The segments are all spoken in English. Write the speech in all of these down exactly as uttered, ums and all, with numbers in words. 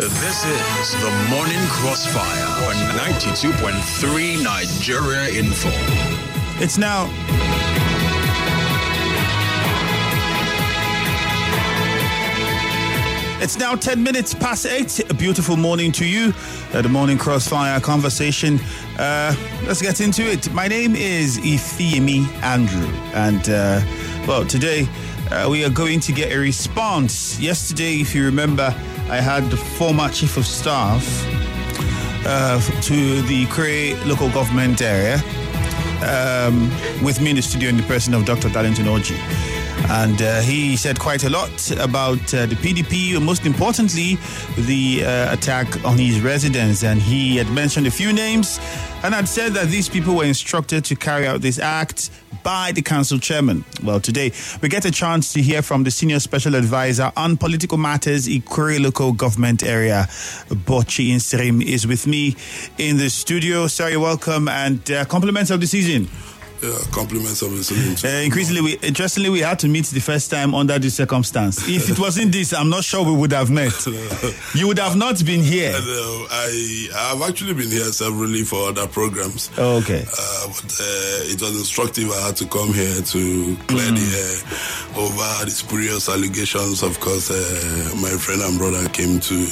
This is the Morning Crossfire on ninety-two point three Nigeria Info. It's now It's now ten minutes past eight. A beautiful morning to you. Uh, the Morning Crossfire conversation. Uh, let's get into it. My name is Ifeimi Andrew, and uh, well, today uh, we are going to get a response. Yesterday, if you remember, I had the former chief of staff uh, to the Ikwerre local government area um, with me in the studio in the person of Doctor Darlington Orji. And uh, he said quite a lot about uh, the P D P, and most importantly, the uh, attack on his residence. And he had mentioned a few names and had said that these people were instructed to carry out this act by the council chairman. Well, today we get a chance to hear from the senior special advisor on political matters, Ikwerre local government area. Bochi Insirim is with me in the studio. Sir, you're welcome, and uh, compliments of the season. Yeah, compliments of the season. Uh, increasingly, we, interestingly, we had to meet the first time under this circumstance. If it wasn't this, I'm not sure we would have met. You would have not been here. No, I have actually been here severally for other programs. Oh, okay. Uh, but uh, it was instructive. I had to come here to clear mm. the air over the spurious allegations. Of course, uh, my friend and brother came to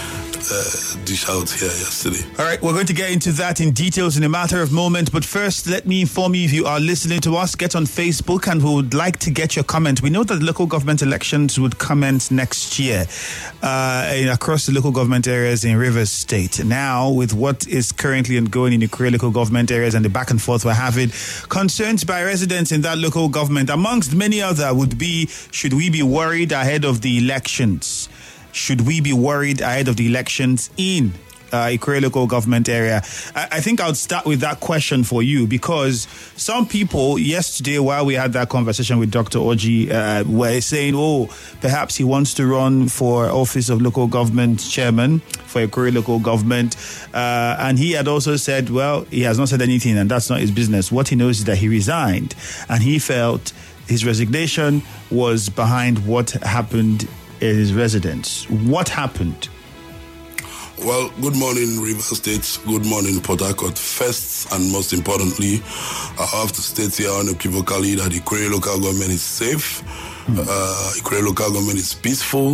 Uh, dish out here yesterday. All right, we're going to get into that in details in a matter of moment. But first, let me inform you, if you are listening to us, get on Facebook, and we would like to get your comment. We know that local government elections would commence next year uh, in, across the local government areas in Rivers State. Now, with what is currently ongoing in the Ikwerre local government areas and the back and forth we're having, concerns by residents in that local government, amongst many other, would be, should we be worried ahead of the elections? Should we be worried ahead of the elections in uh, Ikwerre local government area? I, I think I'll start with that question for you, because some people yesterday, while we had that conversation with Doctor Orji, uh, were saying, oh, perhaps he wants to run for office of local government chairman for Ikwerre local government. Uh, and he had also said, well, he has not said anything, and that's not his business. What he knows is that he resigned, and he felt his resignation was behind what happened his residence. What happened? Well, good morning, Rivers State. Good morning, Port Harcourt. First and most importantly, I have to state here unequivocally that Ikwerre local government is safe. Mm. Uh, Ikwerre local government is peaceful.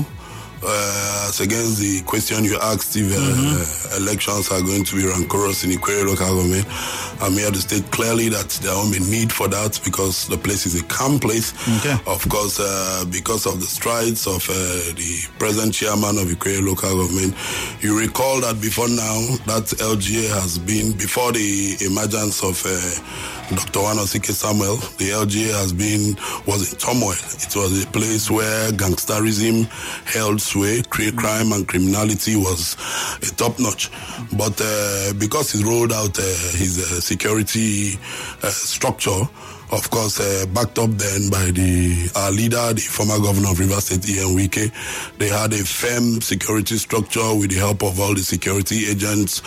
Uh, as against the question you asked if uh, mm-hmm. elections are going to be rancorous in Ikwerre local government, I'm here to state clearly that there won't be need for that, because the place is a calm place. Okay. Of course, uh, because of the strides of uh, the present chairman of Ikwerre local government. You recall that before now, that L G A has been, before the emergence of uh, Doctor Wanosike Samuel, the L G A has been, was in turmoil. It was a place where gangsterism held sway, crime and criminality was a top notch. But uh, because he rolled out uh, his uh, security uh, structure, of course, uh, backed up then by the our leader, the former governor of Rivers State, Ian Wike, they had a firm security structure with the help of all the security agents.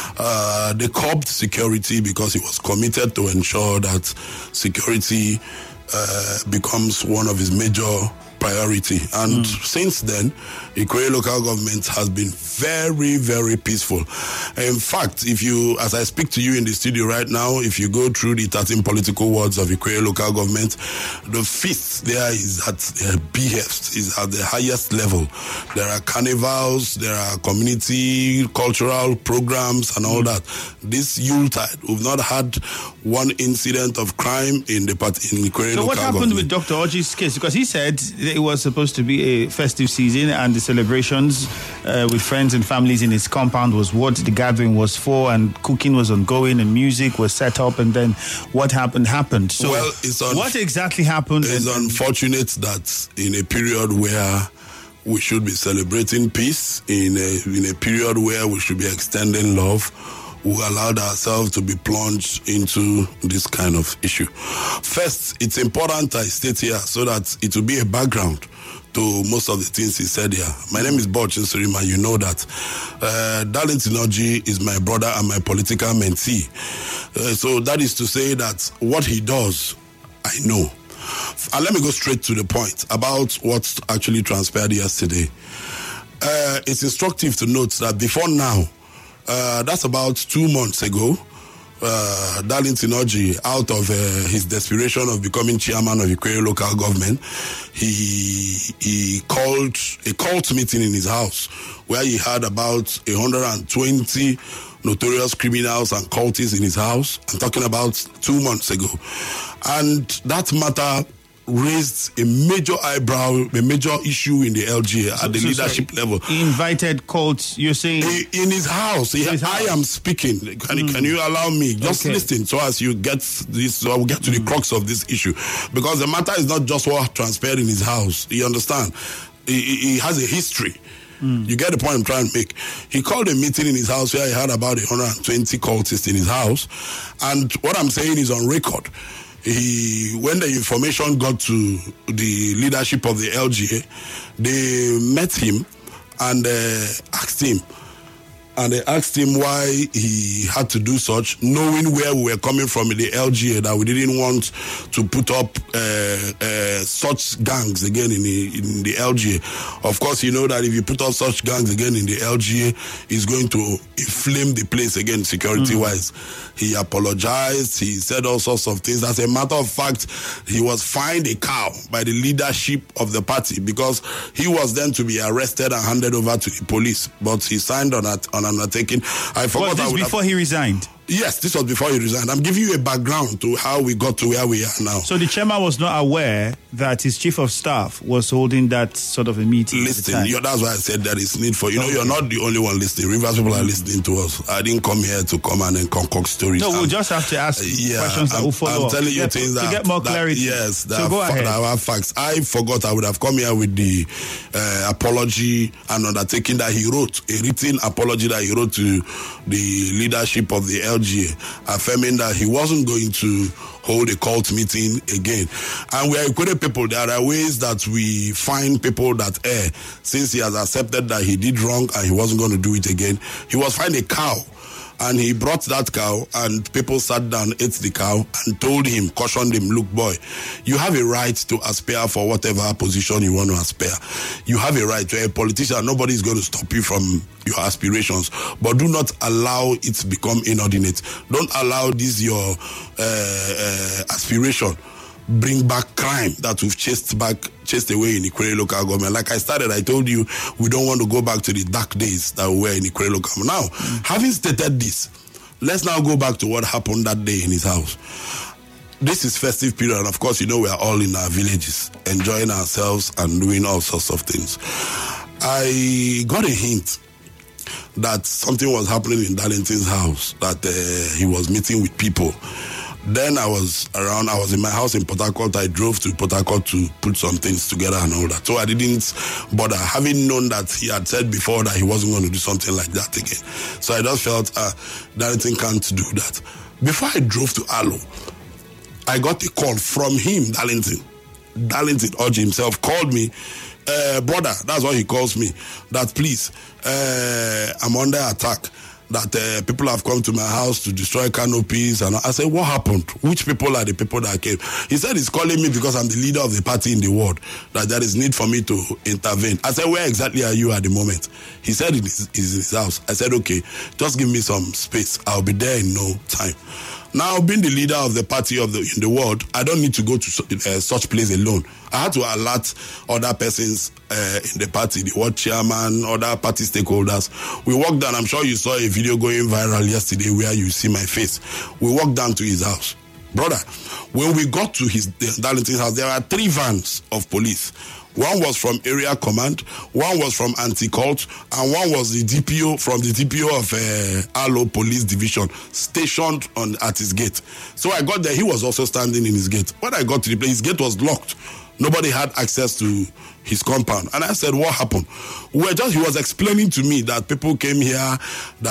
Uh, they curbed security because he was committed to ensure that security uh, becomes one of his major priority. And mm. since then, Ikwerre local government has been very, very peaceful. In fact, if you, as I speak to you in the studio right now, if you go through the thirteen political wards of Ikwerre local government, the feast there is at the behest, is at the highest level. There are carnivals, there are community cultural programs and all that. This Yuletide, we've not had one incident of crime in the in Ikwerre so local government. So what happened with Doctor Orji's case? Because he said it was supposed to be a festive season, and the celebrations uh, with friends and families in his compound was what the gathering was for, and cooking was ongoing and music was set up, and then what happened happened. So well, it's un- what exactly happened? It's and- unfortunate that in a period where we should be celebrating peace, in a, in a period where we should be extending love, we allowed ourselves to be plunged into this kind of issue. First, it's important I state here so that it will be a background to most of the things he said here. My name is Bochi Insirim, and you know that. Uh, Darlington Orji is my brother and my political mentee. Uh, so that is to say that what he does, I know. And let me go straight to the point about what actually transpired yesterday. Uh, it's instructive to note that before now, uh, that's about two months ago, uh, Darlington Orji, out of uh, his desperation of becoming chairman of Ikoyi local government, he he called a cult meeting in his house where he had about one hundred twenty notorious criminals and cultists in his house. I'm talking about two months ago. And that matter raised a major eyebrow, a major issue in the L G A so, at the so leadership sorry. level. He invited cults, you're saying? He, in his house. He, his I house. am speaking. Can, mm. can you allow me? Just okay. listen so as you get this, so I'll get to mm. the crux of this issue. Because the matter is not just what transpired in his house. You understand? He, he has a history. Mm. You get the point I'm trying to make. He called a meeting in his house where he had about one hundred twenty cultists in his house. And what I'm saying is on record. He, when the information got to the leadership of the L G A, they met him and uh, asked him, and they asked him why he had to do such, knowing where we were coming from in the L G A, that we didn't want to put up uh, uh, such gangs again in the, in the L G A. Of course, you know that if you put up such gangs again in the L G A, it's going to inflame the place again security-wise. Mm. He apologized. He said all sorts of things. As a matter of fact, he was fined a cow by the leadership of the party because he was then to be arrested and handed over to the police. But he signed on, at, on an undertaking. I forgot. Was this before have... he resigned? Yes, this was before he resigned. I'm giving you a background to how we got to where we are now. So the chairman was not aware that his chief of staff was holding that sort of a meeting. Listen, you know, that's why I said that it's need for, you okay. know, you're not the only one listening. Rivers people are listening to us. I didn't come here to come and then concoct stories. No, we'll I'm, just have to ask yeah, questions that I'm, will follow I'm telling up. you yeah, things to that... get more that, clarity. Yes, that, so go are, ahead. that are facts. I forgot I would have come here with the uh, apology and undertaking that he wrote, a written apology that he wrote to the leadership of the L G A, affirming that he wasn't going to hold a cult meeting again. And we are equated people. There are ways that we find people that err. Since he has accepted that he did wrong and he wasn't going to do it again, he was fined a cow. And he brought that cow, and people sat down, ate the cow, and told him, cautioned him, look, boy, you have a right to aspire for whatever position you want to aspire. You have a right. You're a politician. Nobody is going to stop you from your aspirations. But do not allow it to become inordinate. Don't allow this your uh, uh, aspiration bring back crime that we've chased back, chased away in Ikoyi local government. Like I started, I told you, we don't want to go back to the dark days that we were in Ikoyi local government. Now, mm. having stated this, let's now go back to what happened that day in his house. This is festive period, and of course, you know, we are all in our villages, enjoying ourselves and doing all sorts of things. I got a hint that something was happening in Darlington's house, that uh, he was meeting with people. Then I was around, I was in my house in Port Harcourt. I drove to Port Harcourt to put some things together and all that. So I didn't bother, having known that he had said before that he wasn't going to do something like that again. So I just felt, uh, Darlington can't do that. Before I drove to Alo, I got a call from him, Darlington. Darlington Orji himself called me, uh, brother, that's what he calls me, that please, uh, I'm under attack. That uh, people have come to my house to destroy canopies. And I said, what happened? Which people are the people that came? He said he's calling me because I'm the leader of the party in the ward, that there is need for me to intervene. I said, where exactly are you at the moment? He said he's in his house. I said, okay, just give me some space. I'll be there in no time. Now, being the leader of the party of the in the world, I don't need to go to uh, such place alone. I had to alert other persons uh, in the party, the ward chairman, other party stakeholders. We walked down. I'm sure you saw a video going viral yesterday where you see my face. We walked down to his house. Brother, when we got to his Darlington house, there are three vans of police. One was from area command, one was from anti-cult, and one was the D P O from the D P O of uh, Alo Police Division, stationed on at his gate. So I got there, he was also standing in his gate. When I got to the place, his gate was locked. Nobody had access to his compound. And I said, what happened? We were just, he was explaining to me that people came here,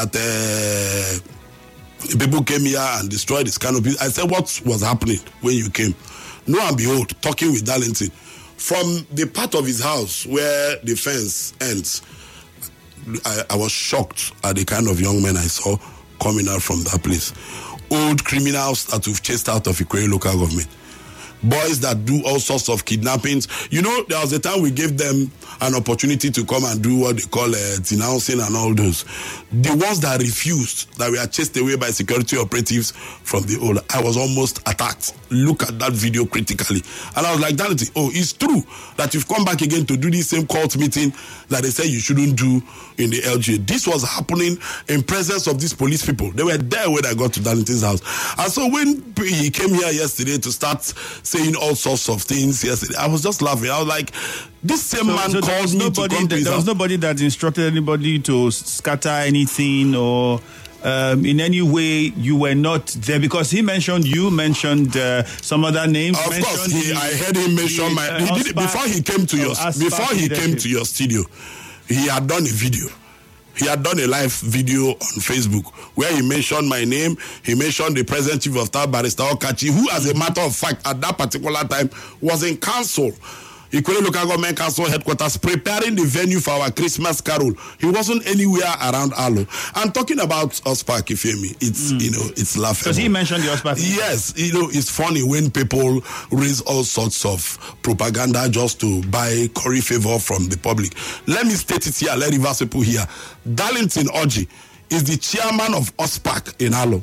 that uh, people came here and destroyed his canopy. I said, what was happening when you came? Lo and behold, talking with Darlington, from the part of his house where the fence ends, I, I was shocked at the kind of young men I saw coming out from that place. Old criminals that we've chased out of Ikoyi local government. boys that do all sorts of kidnappings. You know, there was a time we gave them an opportunity to come and do what they call uh, denouncing and all those. The ones that refused, that were chased away by security operatives from the old, I was almost attacked. Look at that video critically. And I was like, Danity, oh, it's true that you've come back again to do this same cult meeting that they said you shouldn't do in the L G A. This was happening in presence of these police people. They were there when I got to Danity's house. And so when he came here yesterday to start saying all sorts of things yesterday, I was just laughing. I was like, this same so, man so called me to come to his There was house. nobody that instructed anybody to scatter anything or um, in any way you were not there, because he mentioned you mentioned uh, some other names. Of course, he, I heard him mention my. Uh, he did it before he came to your oh, before he came to your studio. He had done a video. He had done a live video on Facebook where he mentioned my name. He mentioned the present chief of staff, Barrister Okachi, who, as a matter of fact, at that particular time was in council. Ikwerre Local Government Council headquarters, preparing the venue for our Christmas carol. He wasn't anywhere around Alo. I'm talking about Ospark, if you hear me. It's, mm. you know, it's laughable. Because he mentioned the Ospark. Yes, you know, it's funny when people raise all sorts of propaganda just to buy curry favor from the public. Let me state it here, let Rivers people hear. Darlington Orji is the chairman of Ospark in Alo.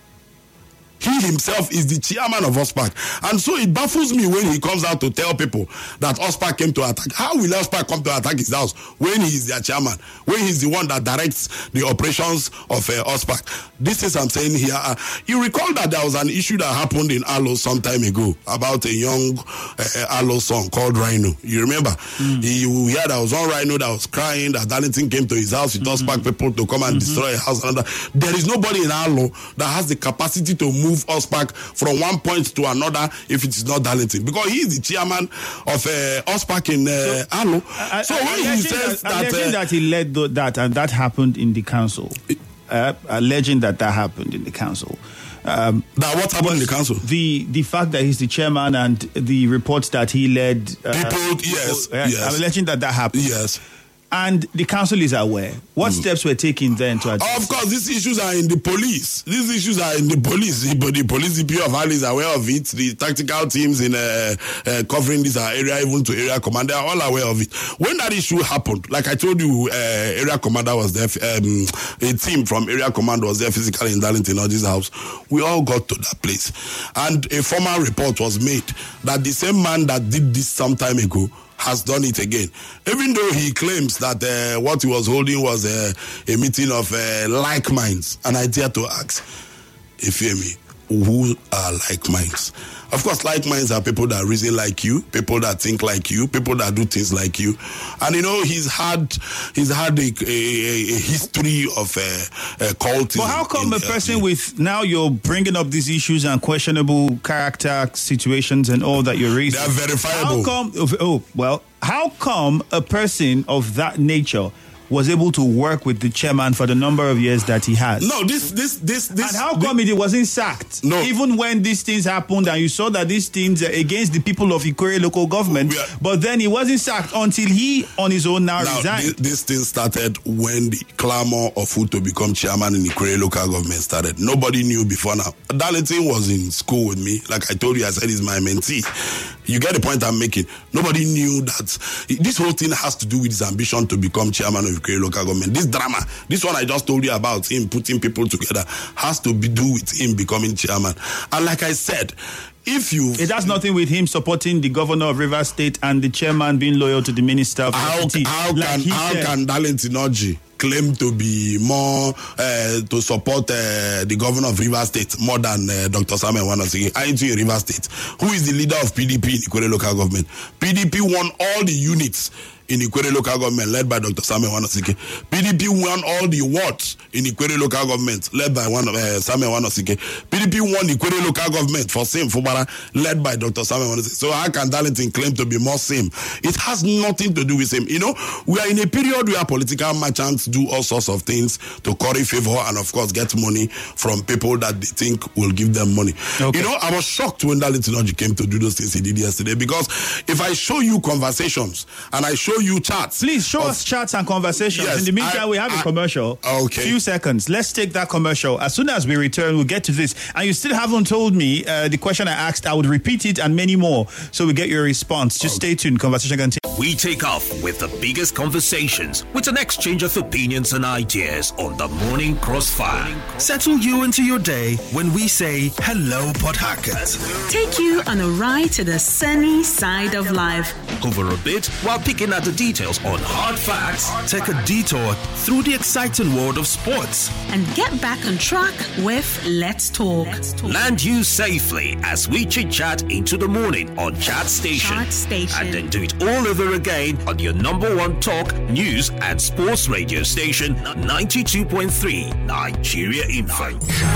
He himself is the chairman of Ospark. And so it baffles me when he comes out to tell people that Ospark came to attack. How will Ospark come to attack his house when he is their chairman? When he's the one that directs the operations of uh, Ospark? This is I'm saying here. Uh, you recall that there was an issue that happened in Alo some time ago about a young uh, Alo son called Rhino. You remember? Mm. He, you heard there was one Rhino that was crying that Darlington came to his house with mm-hmm. Ospark people to come and mm-hmm. destroy a house. And there is nobody in Alo that has the capacity to move Ospark from one point to another if it is not Darlington, because he is the chairman of uh, Ospark in uh, so, Alo. I, so I, when I, he says that, that, uh, that he led th- that and that happened in the council, uh, alleging that that happened in the council. Um, that what happened in the council? The the fact that he's the chairman and the reports that he led. Uh, people, yes, people, uh, yes. I'm alleging that that happened. Yes. And the council is aware. What mm. steps were taken then to address? Of course, these issues are in the police. These issues are in the police. The, the police D P of Alo is aware of it. The tactical teams in uh, uh, covering this area, even to area commander, are all aware of it. When that issue happened, like I told you, uh, area commander was there. Um, a team from area command was there physically in Darlington Orji's house. We all got to that place, and a formal report was made that the same man that did this some time ago has done it again. Even though he claims that uh, what he was holding was uh, a meeting of uh, like minds. And I dare to ask, if you hear me, who are like minds? Of course, like minds are people that reason like you, people that think like you, people that do things like you. And you know, he's had he's had a, a, a history of uh, uh, cultism. But how come in, a person uh, with, now you're bringing up these issues and questionable character situations and all that you're raising? They are verifiable. How come, oh, well, how come a person of that nature was able to work with the chairman for the number of years that he has? No, this, this, this, this. And how come this, it wasn't sacked? No. Even when these things happened and you saw that these things are against the people of Ikwerre local government, are, but then he wasn't sacked until he, on his own, now, now resigned. This, this thing started when the clamor of who to become chairman in Ikwerre local government started. Nobody knew before now. Darlington was in school with me. Like I told you, I said he's my mentee. You get the point I'm making. Nobody knew that this whole thing has to do with his ambition to become chairman of Ikwerre local government. This drama, this one I just told you about, him putting people together, has to be do with him becoming chairman. And like I said, if you... It has nothing with him supporting the governor of Rivers State and the chairman being loyal to the minister of How, how, like can, how can Darlington Orji claim to be more, uh, to support uh, the governor of Rivers State more than uh, Doctor Samuel Wanosike? I in Rivers State. Who is the leader of P D P in Ikwerre local government? P D P won all the units in Ikwerre local government led by Doctor Samuel Wanosike. P D P won all the wards in Ikwerre local government led by one, uh, Samuel Wanosike. P D P won Ikwerre local government for same Fubara led by Doctor Samuel Wanosike. So how can Darlington claim to be more same? It has nothing to do with him. You know, we are in a period where political merchants do all sorts of things to curry favor and of course get money from people that they think will give them money. Okay. You know, I was shocked when Darlington Orji came to do those things he did yesterday, because if I show you conversations and I show you charts. Please show of, us charts and conversations. Yes, In the meantime, I, we have I, a commercial. Okay. Few seconds. Let's take that commercial. As soon as we return, we'll get to this. And you still haven't told me uh, the question I asked. I would repeat it and many more, so we get your response. Just okay. Stay tuned. Conversation continues. We take off with the biggest conversations with an exchange of opinions and ideas on the Morning Crossfire. Settle you into your day when we say hello, Port Harcourt. Take you on a ride to the sunny side of life. Hover a bit while picking at the details on hard facts. Take a detour through the exciting world of sports. And get back on track with Let's Talk. Let's Talk. Land you safely as we chit-chat into the morning on Chat Station. Chat Station. And then do it all over again on your number one talk, news and sports radio station, ninety-two point three Nigeria Info.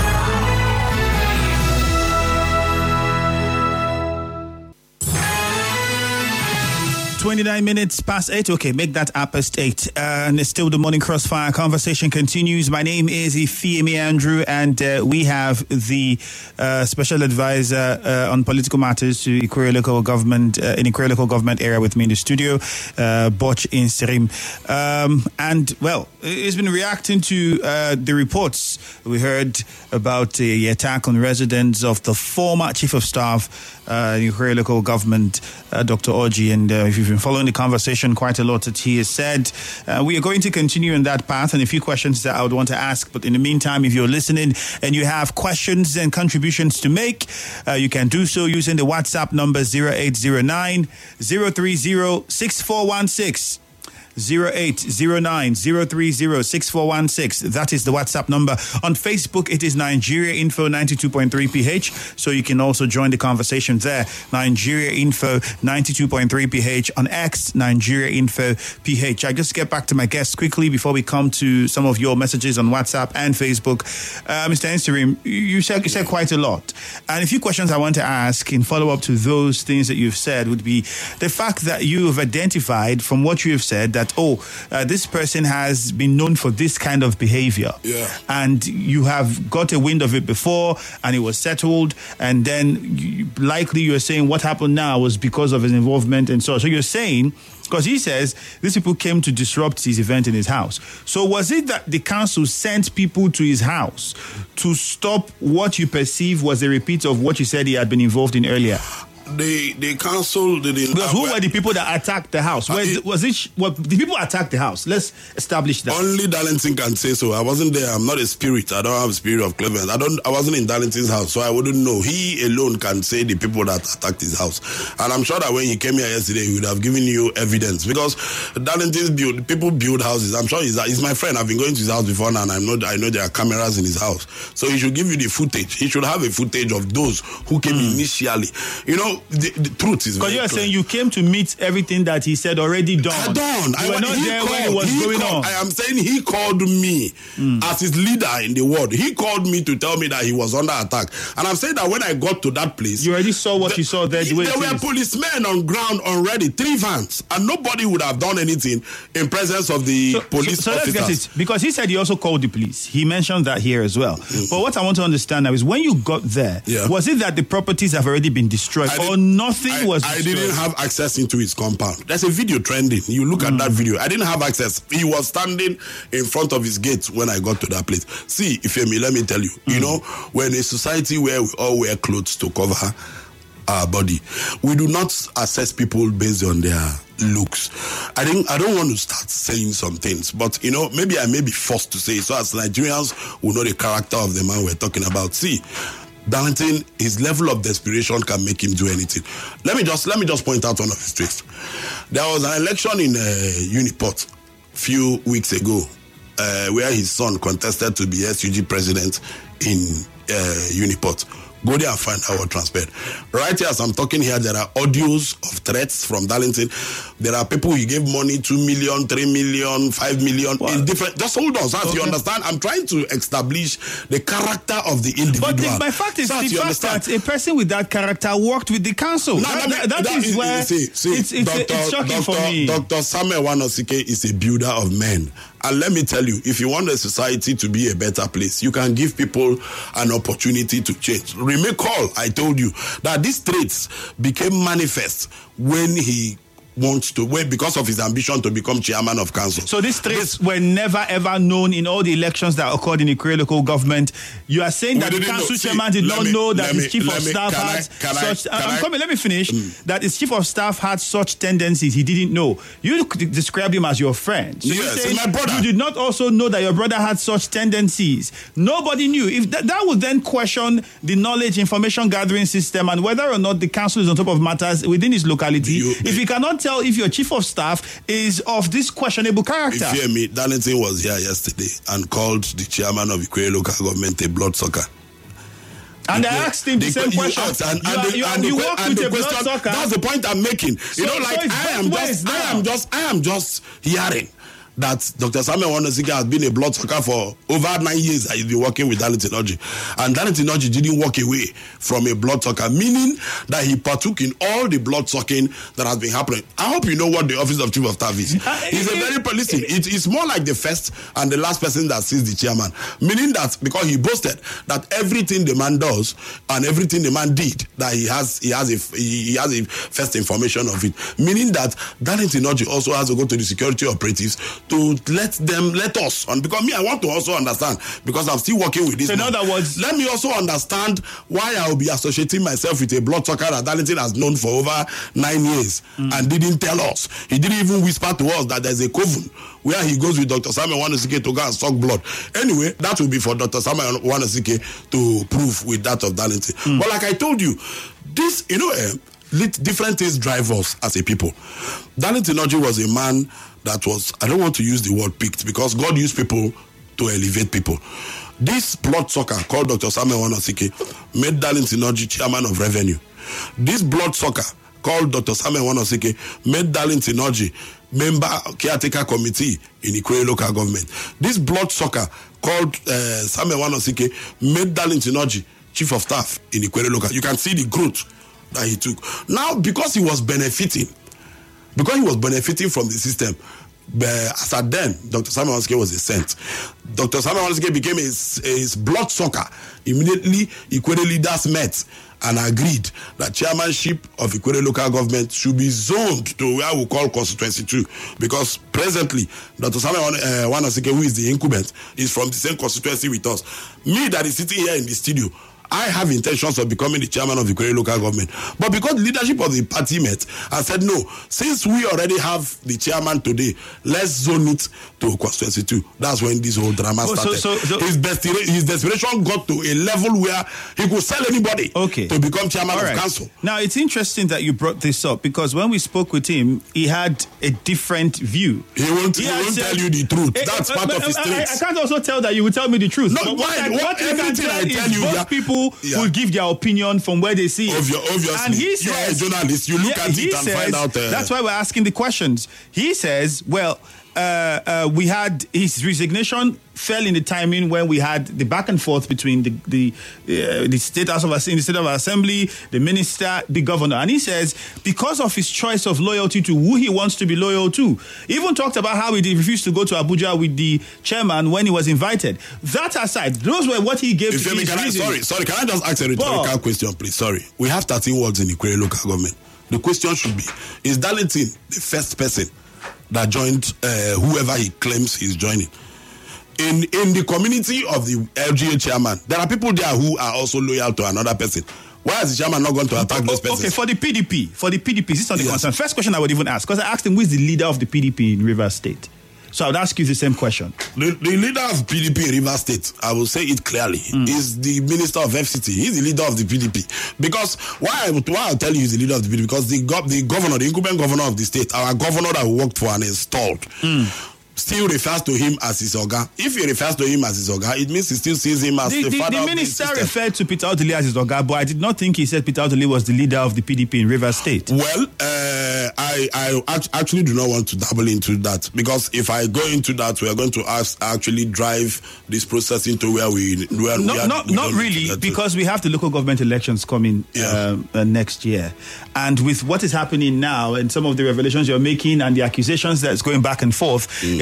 twenty-nine minutes past eight. Okay, make that up past eight. Uh, and it's still the Morning Crossfire. Conversation continues. My name is Ifeemi Andrew, and uh, we have the uh, special advisor uh, on political matters to Ikwerre local government uh, in Ikwerre local government area with me in the studio, uh, Boch Insirim. Um, and well, he's been reacting to uh, the reports we heard about the attack on residents of the former chief of staff uh, in Ikwerre local government, uh, Doctor Orji. And uh, if you've been following the conversation quite a lot that he has said, uh, we are going to continue in that path, and a few questions that I would want to ask. But in the meantime, if you're listening and you have questions and contributions to make, uh, you can do so using the WhatsApp number zero eight zero nine, zero three zero, six four one six. zero eight zero nine, zero three zero, six four one six. That is the WhatsApp number. On Facebook, it is Nigeria Info ninety-two point three P H. So you can also join the conversation there. Nigeria Info ninety-two point three P H. On X, Nigeria Info P H. I just get back to my guests quickly before we come to some of your messages on WhatsApp and Facebook. Uh, Mister Insirim, you said, you said quite a lot. And a few questions I want to ask in follow-up to those things that you've said would be the fact that you have identified from what you have said that oh, uh, this person has been known for this kind of behavior. Yeah. And you have got a wind of it before and it was settled. And then you, likely you're saying what happened now was because of his involvement and so. So you're saying, because he says these people came to disrupt his event in his house. So was it that the council sent people to his house to stop what you perceive was a repeat of what you said he had been involved in earlier? The the council didn't. Because who were the people that attacked the house? Where, it, was it? What the people attacked the house? Let's establish that. Only Darlington can say so. I wasn't there. I'm not a spirit. I don't have a spirit of cleverness. I don't. I wasn't in Darlington's house, so I wouldn't know. He alone can say the people that attacked his house. And I'm sure that when he came here yesterday, he would have given you evidence because Darlington's build people build houses. I'm sure he's he's my friend. I've been going to his house before now, and I know I know there are cameras in his house. So he should give you the footage. He should have a footage of those who came mm. initially. You know. The, the truth is because you are saying you came to meet everything that he said already done. I done. You I were not there called, when it was going called, on. I am saying he called me mm. as his leader in the world. He called me to tell me that he was under attack. And I'm saying that when I got to that place, you already saw what the, you saw there. The way there were policemen on ground already, three vans, and nobody would have done anything in presence of the so, police so, so officers. let's get it because he said he also called the police. He mentioned that here as well. Mm. But what I want to understand now is when you got there, yeah. was it that the properties have already been destroyed or nothing I, was I destroyed? didn't have access into his compound. There's a video trending. You look mm. at that video. I didn't have access. He was standing in front of his gate when I got to that place. See, Ifeemi, let me tell you, mm. you know, when a society where we all wear clothes to cover our body, we do not assess people based on their looks. I think I don't want to start saying some things, but you know, maybe I may be forced to say it so as Nigerians will know the character of the man we're talking about. See, Darlington, his level of desperation can make him do anything. Let me just let me just point out one of his tricks. There was an election in uh, Uniport a few weeks ago, uh, where his son contested to be S U G president in uh, Uniport. Go there and find out what transpired. Right here, as I'm talking here, there are audios of threats from Darlington. There are people he gave money, two million, three million, five million, what? in different. Just hold on, so as okay. you understand. I'm trying to establish the character of the individual. But the, my fact is, so the fact that a person with that character worked with the council. No, that, that, that, that is, is where see, see, it's, it's, Doctor, it's shocking Doctor, for me. Doctor Samuel Wanosike is a builder of men. And let me tell you, if you want the society to be a better place, you can give people an opportunity to change. Recall, I told you that these traits became manifest when he wants to wait because of his ambition to become chairman of council. So these traits were never ever known in all the elections that occurred in the Ikwerre local government. You are saying that the council know. chairman See, did not me, know that his me, chief of me, staff can had I, can such. I, can I'm I, coming. Let me finish. Mm. That his chief of staff had such tendencies he didn't know. You described him as your friend. So yes, saying my brother. You did not also know that your brother had such tendencies. Nobody knew. If that, that would then question the knowledge information gathering system and whether or not the council is on top of matters within his locality. You, if you cannot tell if your chief of staff is of this questionable character. If you hear me, Darlington was here yesterday and called the chairman of Ikwerre local government a bloodsucker. And I asked him the, the same question. Asked, and, you, and are, the, you, and you the, work and with the a question, bloodsucker. That's the point I'm making. So, you know, like so I am just, I am just, I am just hearing that Doctor Samuel Nwanosike has been a bloodsucker for over nine years that he's been working with Darlington Orji. And Darlington Orji didn't walk away from a bloodsucker, meaning that he partook in all the bloodsucking that has been happening. I hope you know what the office of chief of staff is. He's a very, listen, it, it's more like the first and the last person that sees the chairman. Meaning that because he boasted that everything the man does and everything the man did, that he has he has a, he has a first information of it. Meaning that Darlington Orji also has to go to the security operatives to let them, let us, and because me, I want to also understand, because I'm still working with this. So in other words, let me also understand why I will be associating myself with a bloodsucker that Darlington has known for over nine years mm. and didn't tell us. He didn't even whisper to us that there's a coven where he goes with Doctor Samuel Nwanosike to go and suck blood. Anyway, that will be for Doctor Samuel Nwanosike to prove with that of Darlington. Mm. But like I told you, this, you know, uh, different things drive us as a people. Darlington Orji was a man that was, I don't want to use the word picked, because God used people to elevate people. This bloodsucker called Doctor Samuel Nwanosike made Darlington Orji chairman of revenue. This bloodsucker called Doctor Samuel Nwanosike made Darlington Orji member caretaker committee in Ikwerre local government. This bloodsucker called uh, Samuel Nwanosike made Darlington Orji chief of staff in Ikwerre local. You can see the growth that he took. Now, because he was benefiting, because he was benefiting from the system, but as at then, Doctor Samuel Nwanosike was a saint. Doctor Samuel Nwanosike became his, his bloodsucker. Immediately, Ikwerre leaders met and agreed that chairmanship of Ikwerre local government should be zoned to where we call constituency two, because presently, Doctor Samuel uh, Nwanosike, who is the incumbent, is from the same constituency with us. Me that is sitting here in the studio, I have intentions of becoming the chairman of the Ikwerre local government. But because the leadership of the party met and said, no, since we already have the chairman today, let's zone it to constituency two. That's when this whole drama oh, started. So, so, so, his, destira- his desperation got to a level where he could sell anybody okay. to become chairman All of right. council. Now, it's interesting that you brought this up, because when we spoke with him, he had a different view. He won't, he he won't said, tell you the truth. Uh, That's uh, part uh, of his traits. I, I can't also tell that you will tell me the truth. No, but what, why, I, what, what you can tell, I tell is you, both yeah, people yeah. will give their opinion from where they see it. Obvious, obviously. And he says, you are a journalist. You look yeah, at it he and says, find out. Uh, that's why we're asking the questions. He says, well, uh, uh, we had his resignation fell in the timing when we had the back and forth between the the, uh, the state house of the state of assembly, the minister, the governor, and he says because of his choice of loyalty to who he wants to be loyal to, he even talked about how he refused to go to Abuja with the chairman when he was invited. That aside, those were what he gave if to his can I, Sorry, sorry, can I just ask a rhetorical Bob. question, please? Sorry, we have thirteen wards in the Ikwerre local government. The question should be: is Darlington the first person that joined uh, whoever he claims he's joining? In in the community of the L G A chairman, there are people there who are also loyal to another person. Why is the chairman not going to attack those persons? Okay, for the P D P, for the P D P, this is not the yes. concern. First question I would even ask, because I asked him who is the leader of the P D P in Rivers State. So I would ask you the same question. The, the leader of P D P in Rivers State, I will say it clearly, mm. is the minister of F C T. He's the leader of the P D P. Because why, I, why I'll tell you he's the leader of the P D P? Because the, gov- the governor, the incumbent governor of the state, our governor that we worked for and installed, mm. still refers to him as his oga. If he refers to him as his oga, it means he still sees him as the, the, the father the of minister the system. referred to Peter Odili as his oga, but I did not think he said Peter Odili was the leader of the P D P in Rivers State. Well, uh, I, I actually do not want to dabble into that, because if I go into that, we are going to ask, actually drive this process into where we where no, we are. Not, we not really, because we have the local government elections coming yeah. um, uh, next year. And with what is happening now and some of the revelations you're making and the accusations that's going back and forth, mm.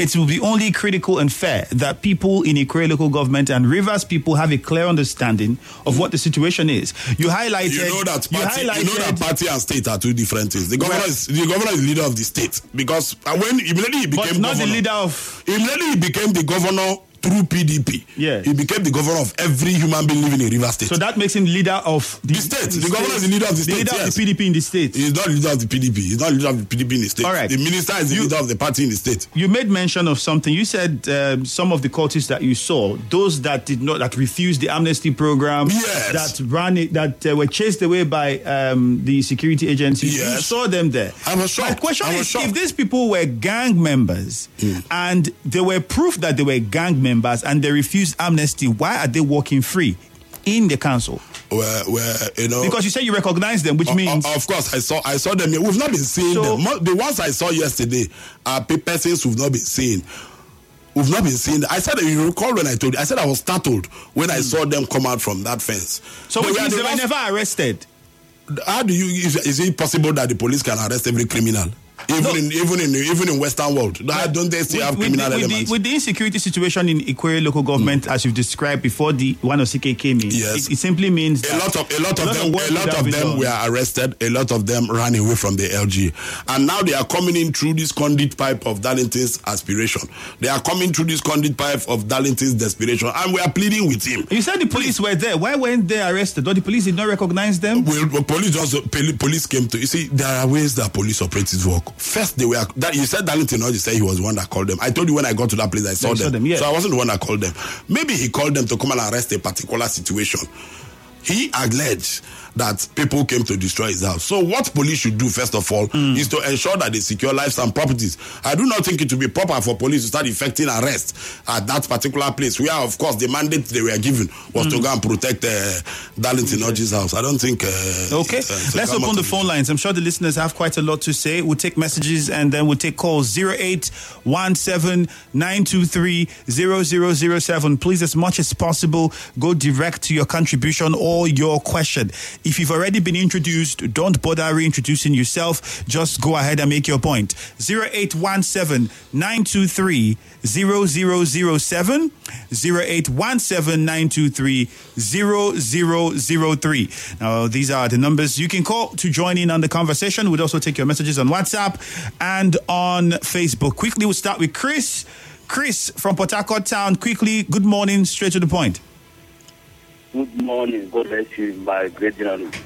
it will be only critical and fair that people in Ikwerre local government and Rivers people have a clear understanding of what the situation is. You highlighted... You know that party, you, you know that party and state are two different things. The governor, is, the governor is leader of the state because when immediately he became but not governor... the leader of... Immediately he became the governor... through P D P. Yes. He became the governor of every human being living in Rivers State. So that makes him leader of the, the state. The, the governor is the leader of the state. The leader yes. of the P D P in the state. He's not the leader of the P D P. He's not the leader of the P D P in the state. All right. The minister is the you, leader of the party in the state. You made mention of something. You said um, some of the cultists that you saw, those that did not, that refused the amnesty program, yes. that ran it, that uh, were chased away by um, the security agencies. Yes. You saw them there. I was shocked. My question I was is, shocked. if these people were gang members mm. and there were proof that they were gang members and they refused amnesty, why are they walking free in the council? Where, where you know, because you say you recognize them, which uh, means uh, of course I saw I saw them. We've not been seeing so, them. The ones I saw yesterday are persons we've not been seeing. We've not been seeing. I said, you recall when I told you, I said I was startled when I saw them come out from that fence. So which means they were never arrested. How do you? Is, is it possible that the police can arrest every criminal? Even no. in even in even in Western world, yeah. don't they still with, have with criminal the, with elements? The, with the insecurity situation in Ikwerre local government, mm. as you've described before, the one of C K came in, yes. it, it simply means a lot of a lot of a lot them of a lot of them done. were arrested. A lot of them ran away from the L G, and now they are coming in through this conduit pipe of Darlington's aspiration. They are coming through this conduit pipe of Darlington's desperation, and we are pleading with him. You said the police were there. Why weren't they arrested? Or the police did not recognize them? Well, well police just police came to. You see, there are ways that police operatives work. First, they were. That you said Darlington, or you said he was the one that called them. I told you when I got to that place, I saw yeah, them. Saw them yeah. So I wasn't the one that called them. Maybe he called them to come and arrest a particular situation. He alleged that people came to destroy his house. So what police should do, first of all, mm. is to ensure that they secure lives and properties. I do not think it would be proper for police to start effecting arrest at that particular place, where, of course, the mandate they were given was mm. to go and protect uh, Darlington okay. Orji's house. I don't think... Uh, okay, uh, let's open the phone lines. I'm sure the listeners have quite a lot to say. We'll take messages and then we'll take calls. zero eight one seven nine two three zero zero zero seven. Please, as much as possible, go direct to your contribution or your question. If you've already been introduced, don't bother reintroducing yourself. Just go ahead and make your point. zero eight one seven nine two three zero zero zero seven. zero eight one seven nine two three zero zero zero three. Now, these are the numbers you can call to join in on the conversation. We'll also take your messages on WhatsApp and on Facebook. Quickly, we'll start with Chris. Chris from Port Harcourt Town. Quickly, good morning, straight to the point. Good morning. God bless you, my great journalist.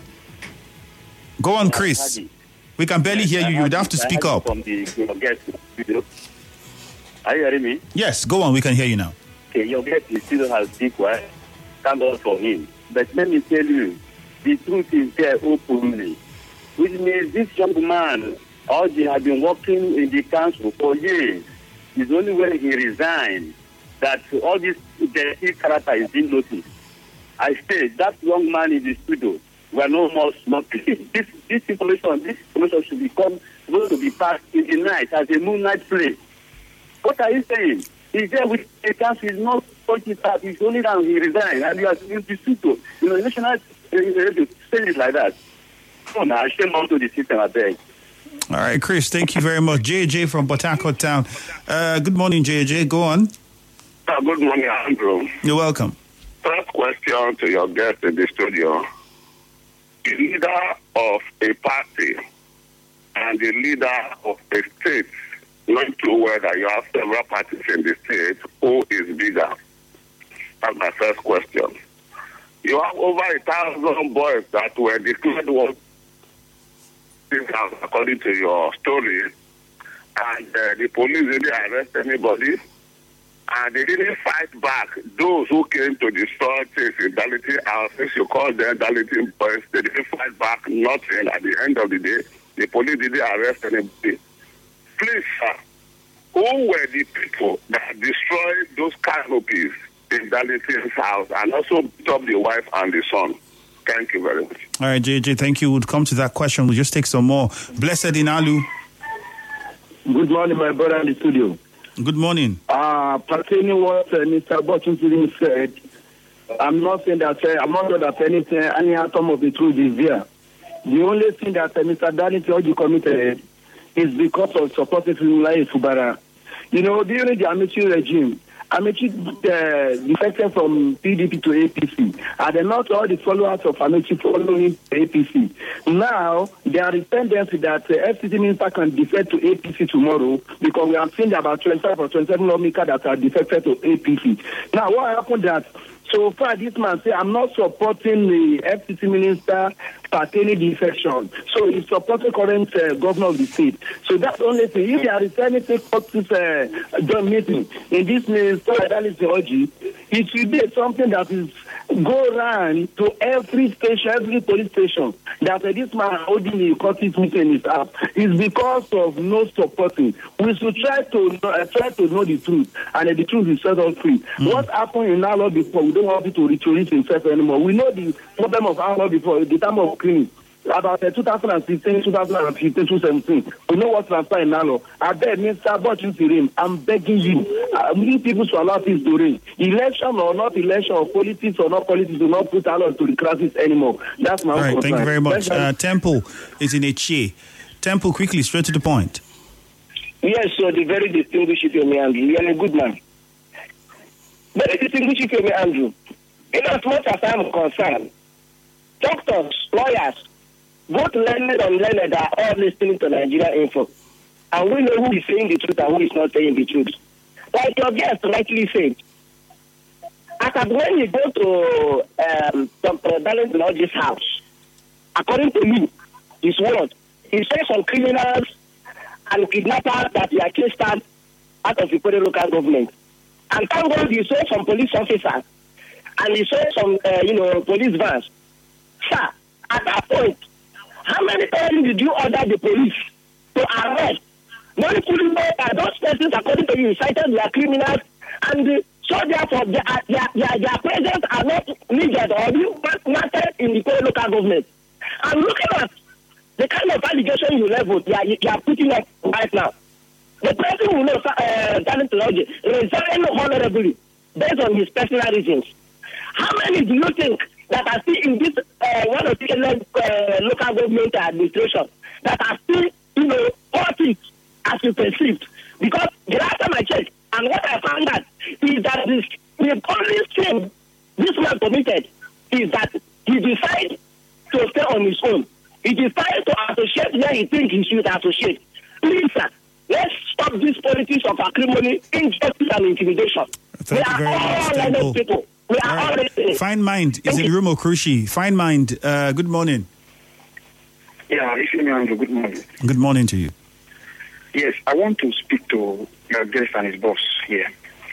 Go on, Chris. We can barely yes, hear you. You would have to speak up. From the your guest studio. Are you hearing me? Yes, go on. We can hear you now. Okay, your guest still has big quiet. Thank God for him. But let me tell you, the truth is there openly. Which means this young man, Orji, has been working in the council for years. It's only when he resigned that all this dirty character is being noticed. I say that young man in the studio were no more smoking. This this information, this information should become going to be passed in the night as a moonlight play. What are you saying? He's there with the council. He's not talking that. He's only now he resigned and he has in the studio. You know, national radio say it like that. Come on, I shame on to the system. I beg. All right, Chris. Thank you very much. J J from Port Harcourt Town. Uh, good morning, J J. Go on. Uh, good morning, Andrew. You're welcome. First question to your guest in the studio. The leader of a party and the leader of a state, not too well that you have several parties in the state, who is bigger? That's my first question. You have over a thousand boys that were declared one, according to your story, and uh, the police didn't arrest anybody. And they didn't fight back. Those who came to destroy things in Darlington House, since you call them Darlington boys, they didn't fight back, nothing. At the end of the day, the police didn't arrest anybody. Please, sir, who were the people that destroyed those canopies in Darlington's house and also beat up the wife and the son? Thank you very much. All right, J J, thank you. We'll come to that question. We'll just take some more. Blessed Inalu. Good morning, my brother in the studio. Good morning. Uh, pertaining what uh, Mister Botchington said, I'm not saying that, uh, I'm not sure that anything, any atom of the truth is there. The only thing that uh, Mister Darlington Orji committed is because of supporting Fulai Fubara. You know, during the Amici regime, Amici uh, defected from P D P to A P C, and then not all the followers of Amici following A P C. Now, there is tendency that uh, F C C minister can defect to A P C tomorrow, because we have seen about twenty-five or twenty-seven lawmakers that are defected to A P C. Now, what happened that so far this man say, I'm not supporting the F C C minister pertaining defection. So he's supporting current uh, governor of the state. So that's the only thing. If there is anything for this uh, meeting in this minister, that is the O G, it should be something that is go around to every station, every police station, that uh, this man holding the court's meeting is up. It's because of no supporting. We should try to uh, try to know the truth, and uh, the truth is set us free. Mm. What happened in Nalo before, we don't want people to retrace himself anymore. We know the problem of Nalo before, the time of cleaning. About uh, twenty sixteen, twenty fifteen, twenty seventeen, we know what's transpired in Nalo. I beg Mister Bochin, I'm begging you, uh, we need people to allow this to reign. Election or not election, or politics or not politics, do not put Nalo to the crisis anymore. That's my All right, concern. thank you very much. Uh, Temple is in a chair. Temple, quickly, straight to the point. Yes, so the very distinguished Ifeanyi Andrew. You are a good man. Very distinguished Ifeanyi Andrew. In as much as I am concerned, doctors, lawyers, both learned and unlearned are all listening to Nigeria Info. And we know who is saying the truth and who is not saying the truth. Like your guest rightly said, as when you go to um, Doctor Darlington Orji's house, according to me, his word, he says some criminals and kidnappers that he accused out of the Korea local government. And thank God he saw some police officers and he saw some, uh, you know, police vans. Sir, at that point, how many times did you order the police to arrest? Not fully know that those persons, according to you, cited their criminals, and so therefore their, their, their, their presence are not needed or being mattered in the Korea local government. And looking at the kind of allegation you leveled, you are, you are putting up right now. The person who knows uh, Darlington Orji resign honorably based on his personal reasons. How many do you think that are still in this uh, one of the uh, local government administration that are still, you know, politics as you perceived? Because the last time I checked, and what I found out is that this, the only sin this man committed is that he decided to stay on his own. He decided to associate where he thinks he should associate. Please, sir, let's stop this politics of acrimony, injustice, and intimidation. Thank we you very are much, all Temple. people. We are all, all right. Fine Mind is in Rumo Krushi. Fine Mind, uh, good morning. Yeah, Ifeanyi Andrew, good morning. Good morning to you. Yes, I want to speak to your guest and his boss here.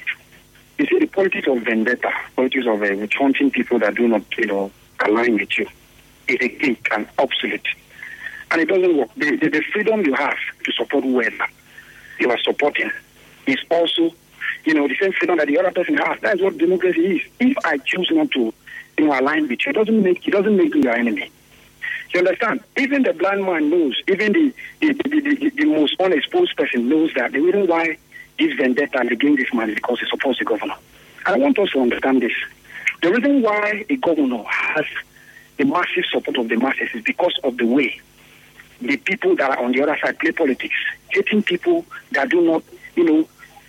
You see, the politics of vendetta, politics of uh, hunting people that do not, you know, align with you, is a gate and obsolete. And it doesn't work. The, the, the freedom you have to support whoever you are supporting is also, you know, the same freedom that the other person has. That's what democracy is. If I choose not to, you know, align with you, it doesn't make it doesn't make me your enemy. You understand? Even the blind man knows, even the the, the, the, the most unexposed person knows that the reason why this vendetta against this man is because he supports the governor. And I want us to understand this. The reason why a governor has the massive support of the masses is because of the way the people that are on the other side play politics, hating people that do not, you know,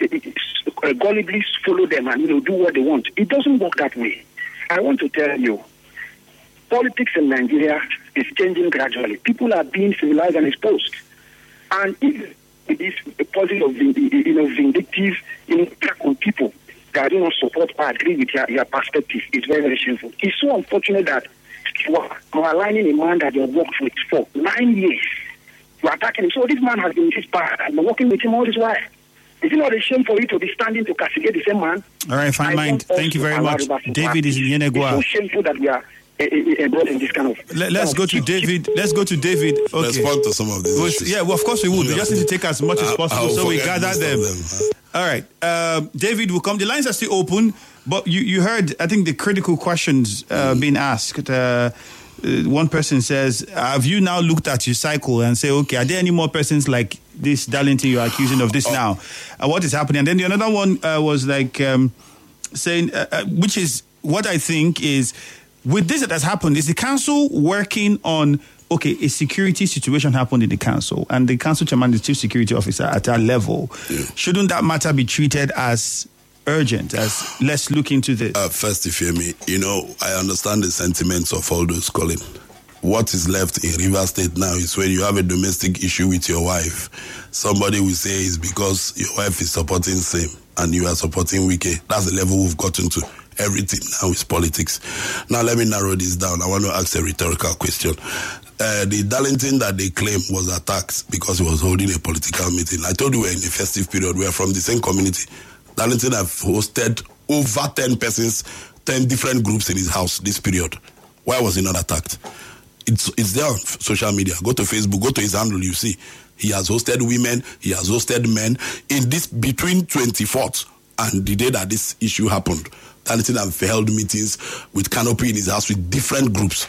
uh, gullibly follow them and, you know, do what they want. It doesn't work that way. I want to tell you, politics in Nigeria is changing gradually. People are being civilized and exposed. And if it is a policy of, you know, vindictive, you know, attack on people that do not support or agree with your, your perspective, it's very, very shameful. It's so unfortunate that you are aligning a man that you have worked with for nine years. You are attacking him. So this man has been this bad and been working with him all this while. Is it not a shame for you to be standing to castigate the same man? All right, Fine Mind. Thank you very much. David is in Yenegua. It's so shameful that we are involved in this kind of... Let, let's go to David. Let's go to David. Okay. Respond to some of these Well, issues. Yeah, well, of course we would. We just need to take as much as possible, I'll so we forget gather most them. of them. All right. Um, David will come. The lines are still open, but you, you heard, I think, the critical questions uh, mm. being asked. Uh, uh, one person says, have you now looked at your cycle and say, okay, are there any more persons like this Darlington you're accusing of this oh. now? Uh, what is happening? And then the another one uh, was like um, saying, uh, uh, which is what I think is, with this that has happened, is the council working on okay, a security situation happened in the council, and the council chairman is chief security officer at that level, yeah. shouldn't that matter be treated as urgent, as let's look into this? Uh, first, if you hear me, you know, I understand the sentiments of all those calling. What is left in Rivers State now is when you have a domestic issue with your wife, somebody will say it's because your wife is supporting same and you are supporting Wike. That's the level we've gotten to. Everything now is politics. Now let me narrow this down. I want to ask a rhetorical question. Uh, the Darlington that they claim was attacked because he was holding a political meeting. I told you we're in the festive period. We are from the same community. Darlington have hosted over ten persons, ten different groups in his house this period. Why was he not attacked? It's it's there on social media. Go to Facebook, go to his handle, you see. He has hosted women, he has hosted men. In this, between twenty-fourth and the day that this issue happened, Darlington have held meetings with canopy in his house with different groups.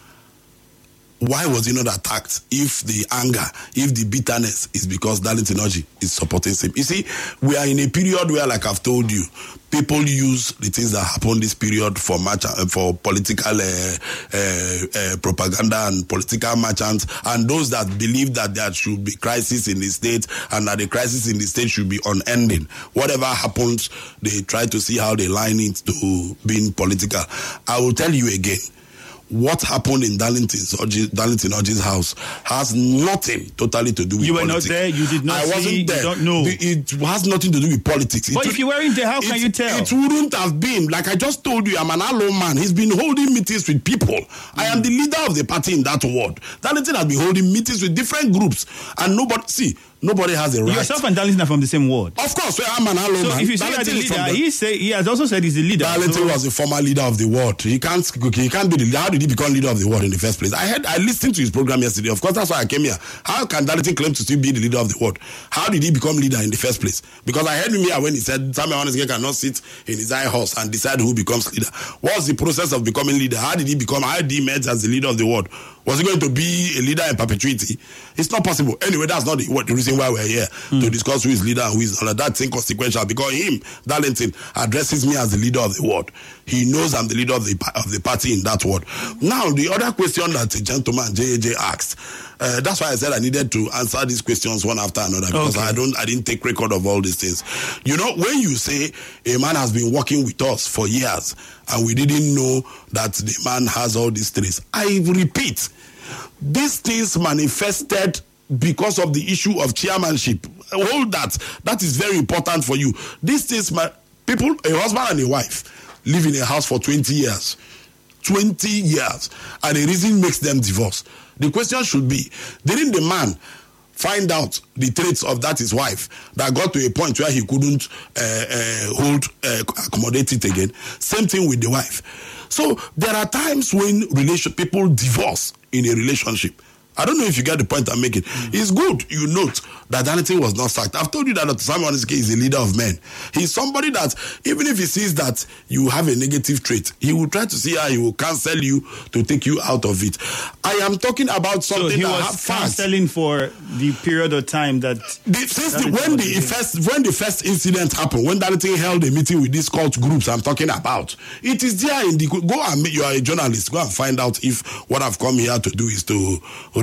Why was he not attacked if the anger, if the bitterness is because Darlington Oji is supporting him? You see, we are in a period where, like I've told you, people use the things that happen this period for match, for political uh, uh, uh, propaganda and political merchants, and those that believe that there should be crisis in the state and that the crisis in the state should be unending. Whatever happens, they try to see how they line it to being political. I will tell you again, what happened in Darlington's Darlington Oji's house has nothing totally to do with you were politics. Not there, you did not I see, wasn't there. You don't know. It has nothing to do with politics. But it, if you weren't there, how can it, you tell? It wouldn't have been. Like I just told you, I'm an alone man. He's been holding meetings with people. Mm. I am the leader of the party in that ward. Darlington has been holding meetings with different groups. And nobody, see, nobody has a right. Yourself and Darlington are from the same ward. Of course, I'm an alone so man. So if you say the leader, the, he, say, he has also said he's the leader. Darlington so. was the former leader of the ward. He can't, he can't be the leader. How did he become leader of the ward in the first place? I heard, I listened to his program yesterday. Of course, that's why I came here. How can Darlington claim to still be the leader of the ward? How did he become leader in the first place? Because I heard him here when he said Samuel Onesike cannot sit in his high horse and decide who becomes leader. What's the process of becoming leader? How did he become? How did he emerge as the leader of the ward? Was he going to be a leader in perpetuity? It's not possible. Anyway, that's not the, what, the reason why we're here, mm. to discuss who is leader and who is not. That's inconsequential because him, Darlington, addresses me as the leader of the ward. He knows I'm the leader of the of the party in that ward. Now, the other question that the gentleman J A J asked, uh, that's why I said I needed to answer these questions one after another because okay. I don't, I didn't take record of all these things. You know, when you say a man has been working with us for years and we didn't know that the man has all these traits, I repeat, these things manifested because of the issue of chairmanship. Hold that. That is very important for you. These things, my people, a husband and a wife live in a house for twenty years. twenty years. And the reason makes them divorce. The question should be, didn't the man find out the traits of that his wife that got to a point where he couldn't uh, uh, hold, uh, accommodate it again? Same thing with the wife. So there are times when relation people divorce in a relationship. I don't know if you get the point I'm making. Mm. It's good you note that Darlington was not sacked. I've told you that Doctor Samuel Onesike is a leader of men. He's somebody that, even if he sees that you have a negative trait, he will try to see how he will counsel you to take you out of it. I am talking about something so he that was counseling for the period of time that... The, since the, when, the first, when the first incident happened, when Darlington held a meeting with these cult groups I'm talking about, it is there in the... Go and you are a journalist. Go and find out if what I've come here to do is to...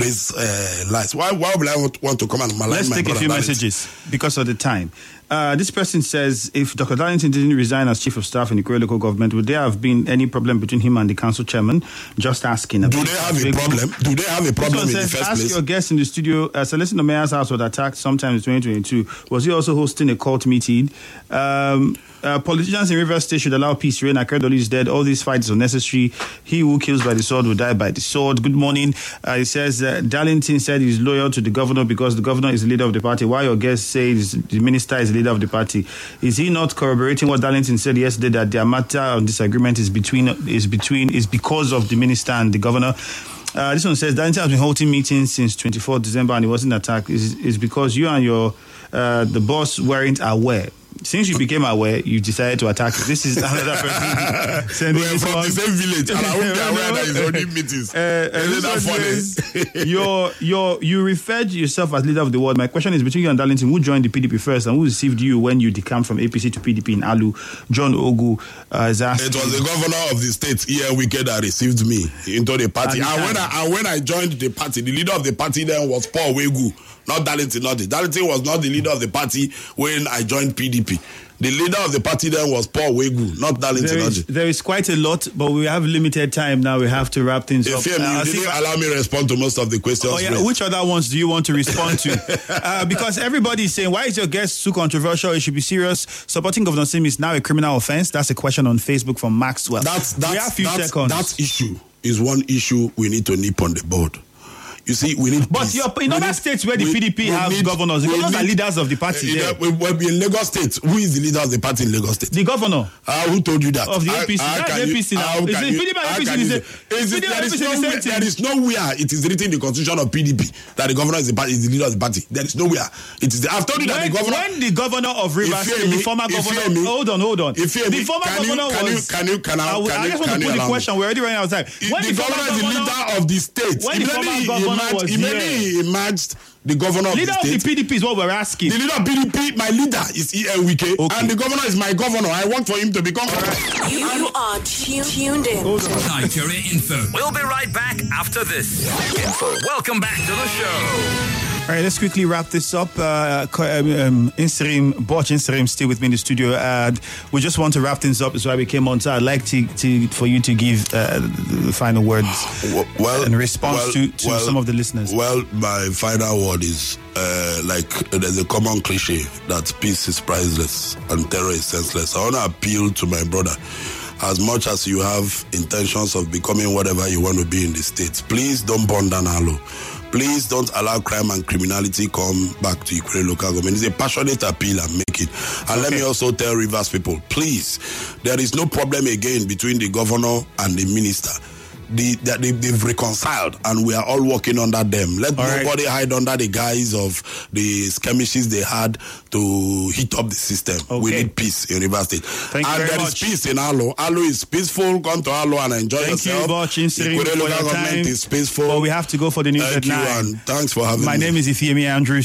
Uh, lies. Why, why would I want, want to come and malign Let's my take a few Darlington? messages because of the time. Uh, this person says, if Doctor Darlington didn't resign as chief of staff in the Korea local government, would there have been any problem between him and the council chairman? Just asking. Do they have a problem? Do they have a problem in says, the first ask place? Your guest in the studio, uh, Celestin Omeya's house was attacked sometime in twenty twenty-two. Was he also hosting a cult meeting? Um, uh, politicians in Rivers State should allow peace to reign. Akeredolu is dead. All these fights are unnecessary. He who kills by the sword will die by the sword. Good morning. Uh, he says, uh, Darlington said he's loyal to the governor because the governor is the leader of the party. While your guest says the minister is the leader of the party. Is he not corroborating what Darlington said yesterday, that their matter of disagreement is between is between is because of the minister and the governor? Uh, this one says Darlington has been holding meetings since twenty-fourth December and he wasn't attacked. Is is because you and your uh, the boss weren't aware. since you became aware, you decided to attack. This is another person sending We're this from one. the same village, and I won't be aware that he's holding meetings. Uh, uh, Isn't that funny? your, your, you referred yourself as leader of the world. My question is between you and Darlington, who joined the P D P first and who received you when you decamped from A P C to P D P in Alu? John Ogu uh, is asking. It was the governor of the state, E N Wike, that received me into the party. And, and when I and when I joined the party, the leader of the party then was Paul Wegu, not Darlington. Not the Darlington was not the leader of the party when I joined P D P. The leader of the party then was Paul Wegu, not Darlington. There is, there is quite a lot, but we have limited time now. We have to wrap things if up. You, uh, you didn't I, allow me to respond to most of the questions. Oh, yeah. Which other ones do you want to respond to? uh, because everybody is saying, why is your guest too controversial? It should be serious. Supporting Governor Sim is now a criminal offense. That's a question on Facebook from Maxwell. That's, that's, we have a few that's, seconds. That issue is one issue we need to nip on the board. You see, we need. But you're in other states where the we, P D P have need, governors, the governors need, are leaders of the party. Uh, there. We, we, in Lagos State, who is the leader of the party in Lagos State? The governor. Uh, who told you that? Of the A P C. Uh, That's A P C now. Is it P D P and A P C is the same thing? There is nowhere it is written in the constitution of P D P that the governor is the, party, is the leader of the party. There is nowhere. It is. The, I've told you when, that the governor. When the governor of Rivers State, the former governor. Me, hold on, hold on. The former governor was. Can you? Can I? I just want to put the question. We're already running out of time. The governor is the leader of the state. When the former governor was here. He emerged the governor of leader the state. Leader of the P D P is what we're asking. The leader of P D P, my leader is E N Wike, okay. And the governor is my governor. I want for him to become. Right. You, you are tuned, tuned in. Nigeria Info. We'll be right back after this. Info. Welcome back to the show. All right, let's quickly wrap this up. Uh, um, Inserim, Botch Inserim, still with me in the studio. And we just want to wrap things up. That's why we came on. So I'd like to, to for you to give uh, the final words well, in response well, to, to well, some of the listeners. Well, my final word is uh, like there's a common cliche that peace is priceless and terror is senseless. I want to appeal to my brother. As much as you have intentions of becoming whatever you want to be in the state, please don't burn down Alo. Please don't allow crime and criminality come back to Ikwerre local government. It's a passionate appeal I'm making. And okay. Let me also tell Rivers people, please, there is no problem again between the governor and the minister. The, they, they've reconciled and we are all working under them. Let all nobody right. hide under the guise of the skirmishes they had to heat up the system. Okay. We need peace in Rivers State. Thank and you very there much. is peace in Alo. Alo is peaceful. Come to Alo and enjoy Thank yourself. Thank you, Botch Inserim, for your time. Is peaceful. But we have to go for the news Thank at you nine. And thanks for having My me. My name is Ifeemi Andrews.